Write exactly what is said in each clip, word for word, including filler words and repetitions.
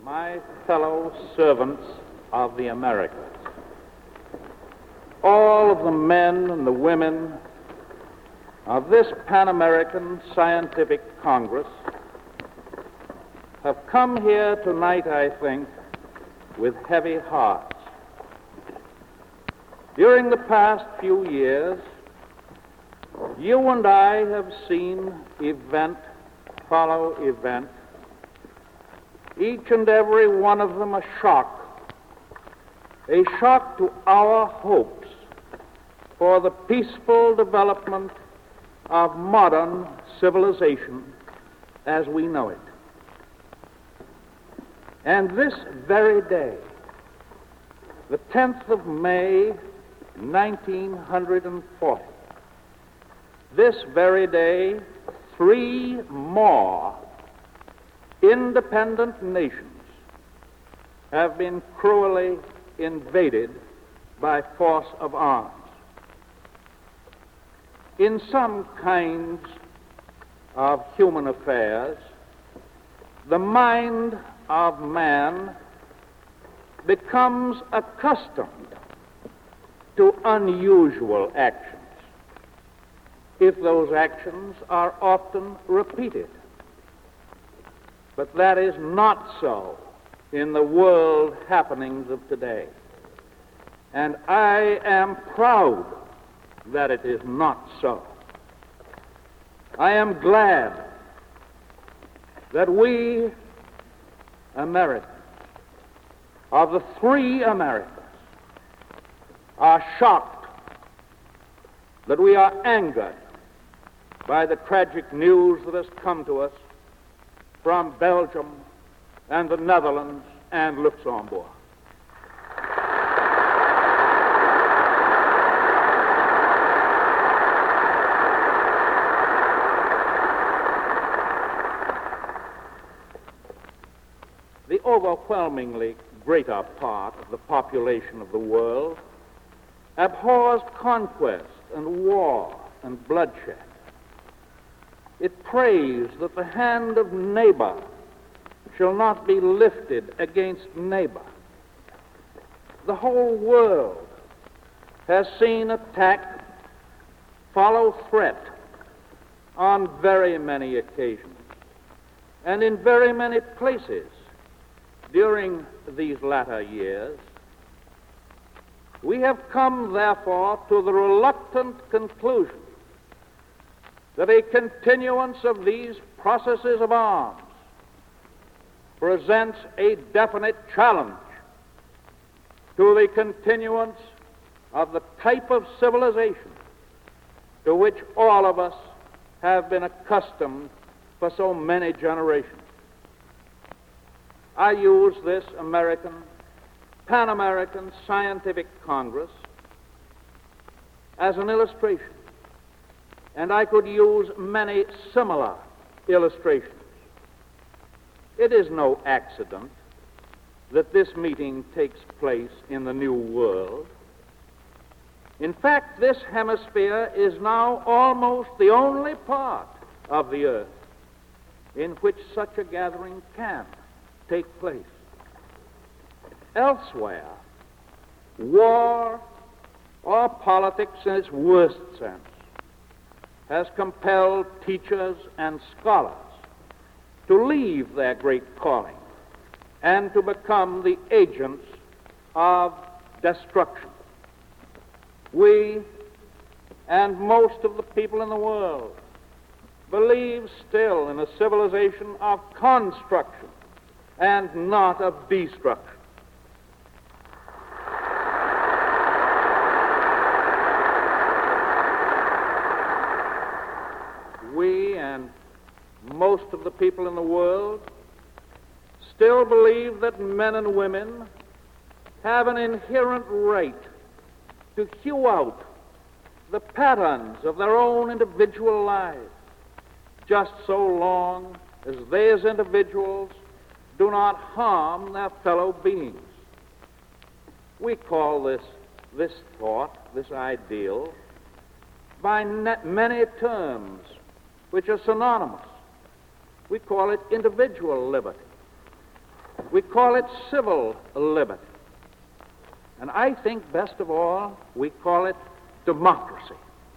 My fellow servants of the Americas, all of the men and the women of this Pan-American Scientific Congress have come here tonight, I think, with heavy hearts. During the past few years, you and I have seen event follow event, each and every one of them a shock, a shock to our hopes for the peaceful development of modern civilization as we know it. And this very day, the tenth of May, nineteen forty, this very day, three more independent nations have been cruelly invaded by force of arms. In some kinds of human affairs, the mind of man becomes accustomed to unusual actions if those actions are often repeated. But that is not so in the world happenings of today. And I am proud that it is not so. I am glad that we Americans, of the three Americas, are shocked, that we are angered by the tragic news that has come to us from Belgium and the Netherlands and Luxembourg. The overwhelmingly greater part of the population of the world abhors conquest and war and bloodshed. It prays that the hand of neighbor shall not be lifted against neighbor. The whole world has seen attack follow threat on very many occasions and in very many places during these latter years. We have come, therefore, to the reluctant conclusion that a continuance of these processes of arms presents a definite challenge to the continuance of the type of civilization to which all of us have been accustomed for so many generations. I use this American, Pan-American Scientific Congress as an illustration, and I could use many similar illustrations. It is no accident that this meeting takes place in the New World. In fact, this hemisphere is now almost the only part of the earth in which such a gathering can take place. Elsewhere, war or politics in its worst sense has compelled teachers and scholars to leave their great calling and to become the agents of destruction. We and most of the people in the world believe still in a civilization of construction and not of destruction. We and most of the people in the world still believe that men and women have an inherent right to hew out the patterns of their own individual lives, just so long as they as individuals do not harm their fellow beings. We call this, this thought, this ideal, by net many terms which are synonymous. We call it individual liberty. We We call it civil liberty. And I think, best of all, we call it democracy.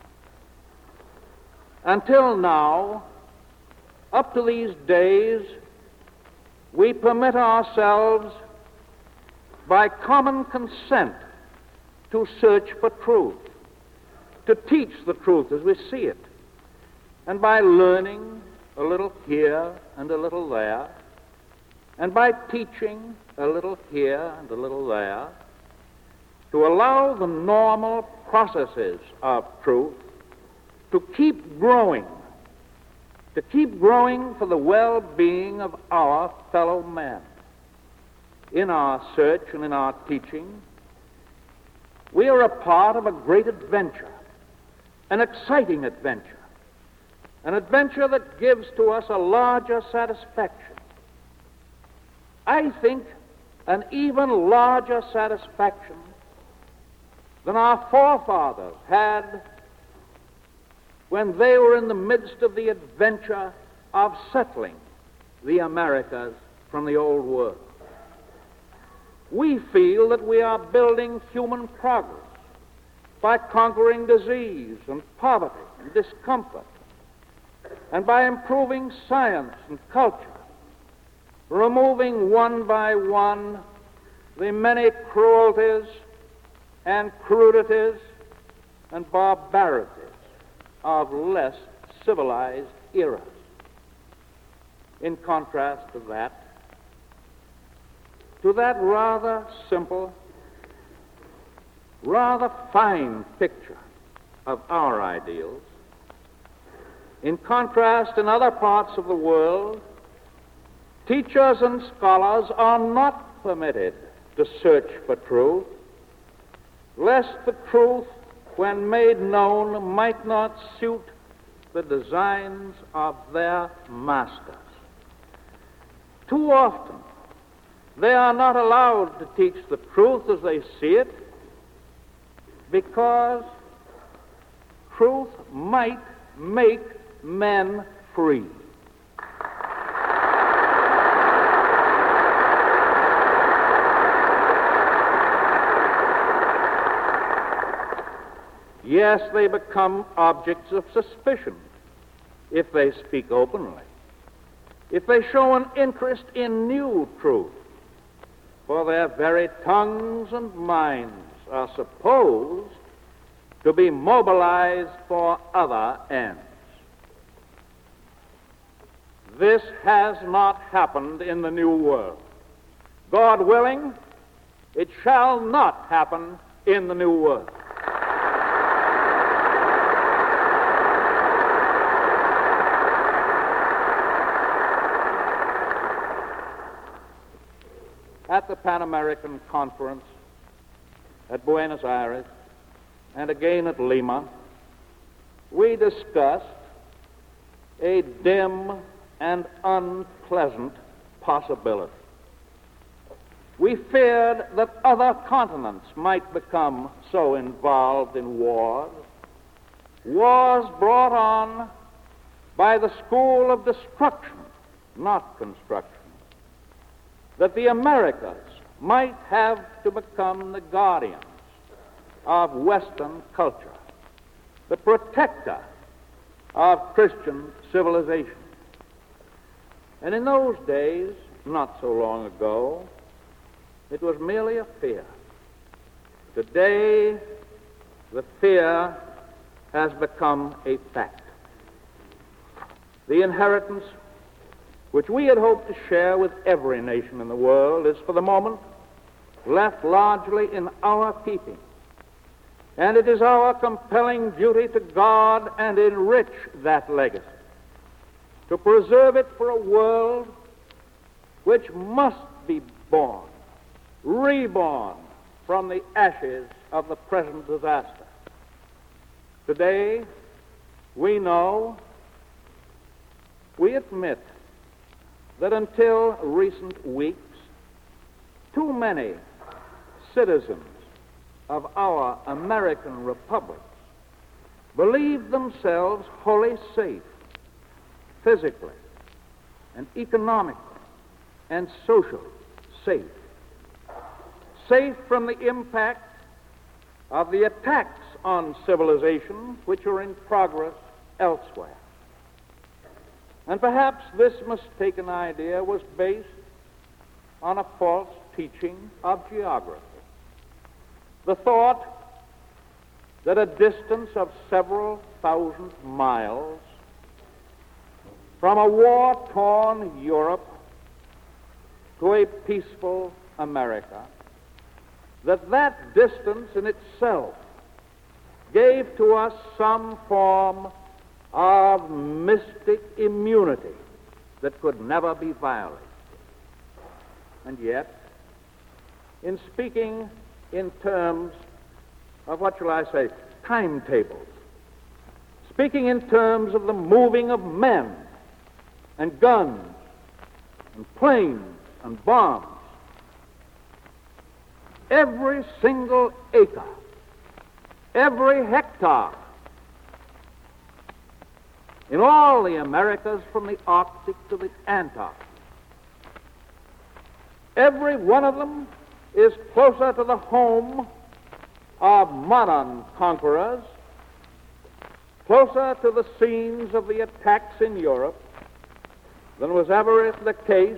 Until now, up to these days, we permit ourselves, by common consent, to search for truth, to teach the truth as we see it, and by learning a little here and a little there, and by teaching a little here and a little there, to allow the normal processes of truth to keep growing, to keep growing for the well-being of our fellow men. In our search and in our teaching, we are a part of a great adventure, an exciting adventure, an adventure that gives to us a larger satisfaction. I think an even larger satisfaction than our forefathers had when they were in the midst of the adventure of settling the Americas from the old world. We feel that we are building human progress by conquering disease and poverty and discomfort, and by improving science and culture, removing one by one the many cruelties and crudities and barbarities of less civilized eras. In contrast to that, to that rather simple, rather fine picture of our ideals, in contrast, in other parts of the world, teachers and scholars are not permitted to search for truth, lest the truth, when made known, might not suit the designs of their masters. Too often, they are not allowed to teach the truth as they see it, because truth might make men free. Yes, they become objects of suspicion if they speak openly, if they show an interest in new truth, for their very tongues and minds are supposed to be mobilized for other ends. This has not happened in the New World. God willing, it shall not happen in the New World. At the Pan American Conference at Buenos Aires and again at Lima, we discussed a dim and unpleasant possibility. We feared that other continents might become so involved in wars, wars brought on by the school of destruction, not construction, that the Americas might have to become the guardians of Western culture, the protector of Christian civilization. And in those days, not so long ago, it was merely a fear. Today, the fear has become a fact. The inheritance which we had hoped to share with every nation in the world is for the moment left largely in our keeping. And it is our compelling duty to guard and enrich that legacy, to preserve it for a world which must be born, reborn from the ashes of the present disaster. Today, we know, we admit, that until recent weeks, too many citizens of our American republics believed themselves wholly safe, physically and economically and socially safe. Safe from the impact of the attacks on civilization which are in progress elsewhere. And perhaps this mistaken idea was based on a false teaching of geography. The thought that a distance of several thousand miles from a war-torn Europe to a peaceful America, that that distance in itself gave to us some form of mystic immunity that could never be violated. And yet, in speaking in terms of, what shall I say, timetables, speaking in terms of the moving of men and guns and planes and bombs, every single acre, every hectare in all the Americas from the Arctic to the Antarctic, every one of them is closer to the home of modern conquerors, closer to the scenes of the attacks in Europe than was ever the case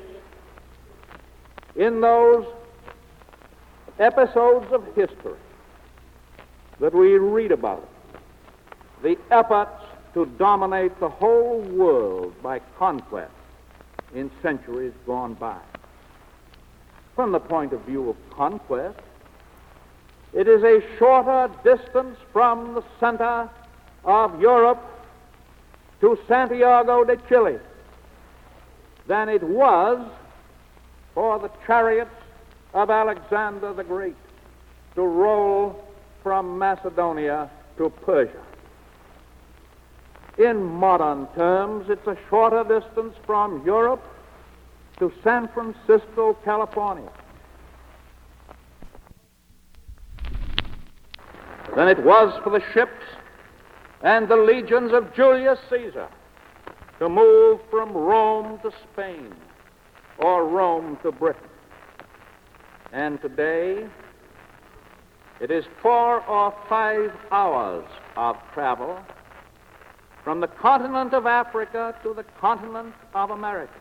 in those episodes of history that we read about, the efforts to dominate the whole world by conquest in centuries gone by. From the point of view of conquest, it is a shorter distance from the center of Europe to Santiago de Chile than it was for the chariots of Alexander the Great to roll from Macedonia to Persia. In modern terms, it's a shorter distance from Europe to San Francisco, California, than it was for the ships and the legions of Julius Caesar to move from Rome to Spain or Rome to Britain. And today, it is four or five hours of travel from the continent of Africa to the continent of America,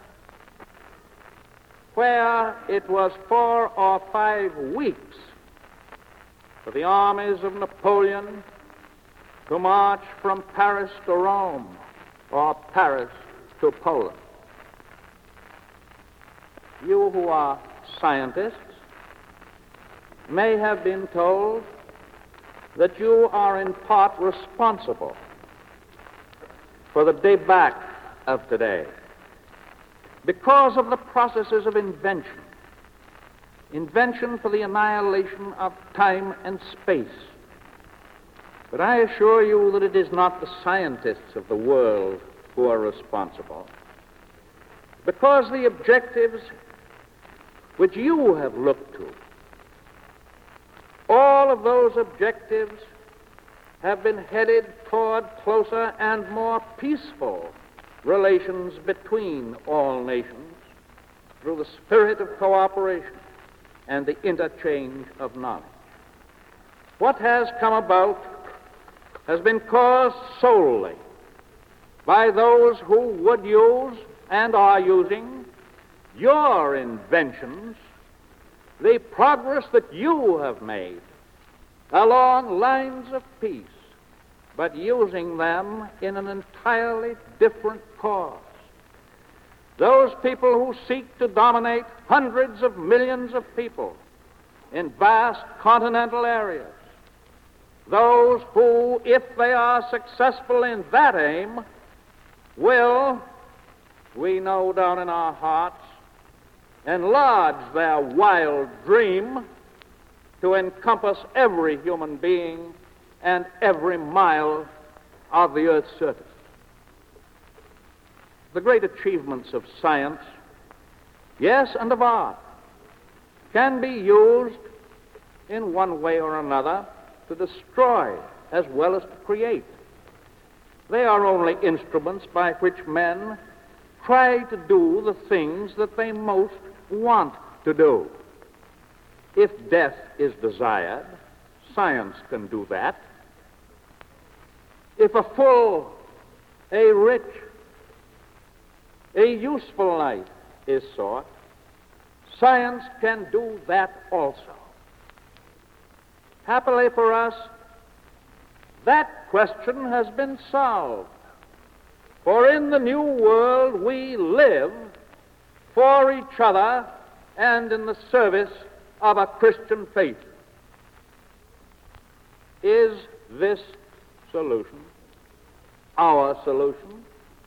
where it was four or five weeks for the armies of Napoleon to march from Paris to Rome or Paris to Poland. You who are scientists may have been told that you are in part responsible for the débâcle of today because of the processes of invention, invention for the annihilation of time and space. But I assure you that it is not the scientists of the world who are responsible, because the objectives which you have looked to, all of those objectives have been headed toward closer and more peaceful relations between all nations through the spirit of cooperation and the interchange of knowledge. What has come about has been caused solely by those who would use and are using your inventions, the progress that you have made along lines of peace, but using them in an entirely different cause. Those people who seek to dominate hundreds of millions of people in vast continental areas, those who, if they are successful in that aim, will, we know down in our hearts, enlarge their wild dream to encompass every human being and every mile of the earth's surface. The great achievements of science, yes, and of art, can be used in one way or another to destroy as well as to create. They are only instruments by which men try to do the things that they most want to do. If death is desired, science can do that. If a full, a rich, a useful life is sought, science can do that also. Happily for us, that question has been solved. For in the new world we live for each other and in the service of a Christian faith. Is this solution our solution?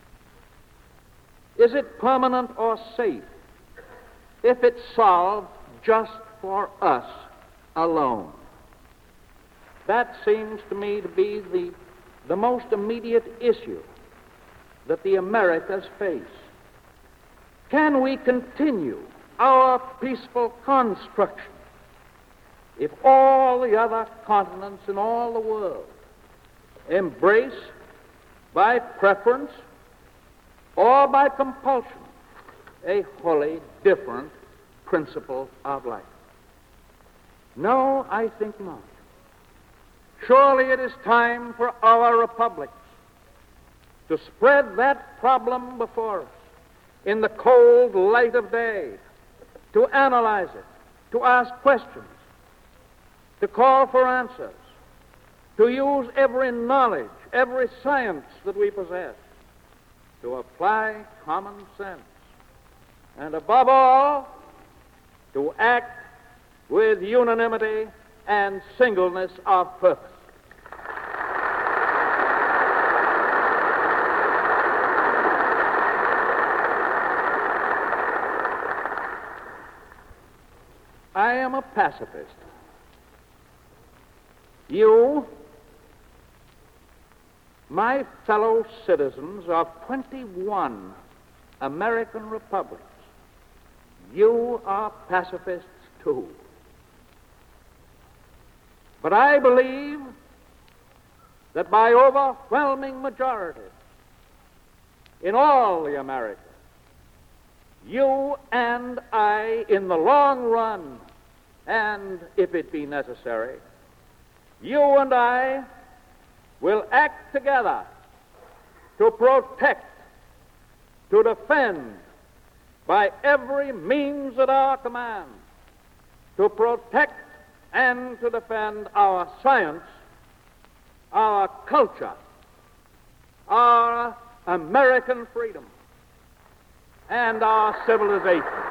Is it permanent or safe if it's solved just for us alone? That seems to me to be the, the most immediate issue that the Americas face. Can we continue our peaceful construction if all the other continents in all the world embrace by preference or by compulsion a wholly different principle of life? No, I think not. Surely it is time for our republics to spread that problem before us in the cold light of day, to analyze it, to ask questions, to call for answers, to use every knowledge, every science that we possess, to apply common sense, and above all, to act with unanimity and singleness of purpose. I am a pacifist. You, my fellow citizens of twenty-one American republics, you are pacifists too. But I believe that by overwhelming majority in all the Americas, you and I, in the long run, and if it be necessary, you and I will act together to protect, to defend, by every means at our command, to protect and to defend our science, our culture, our American freedom, and our civilization.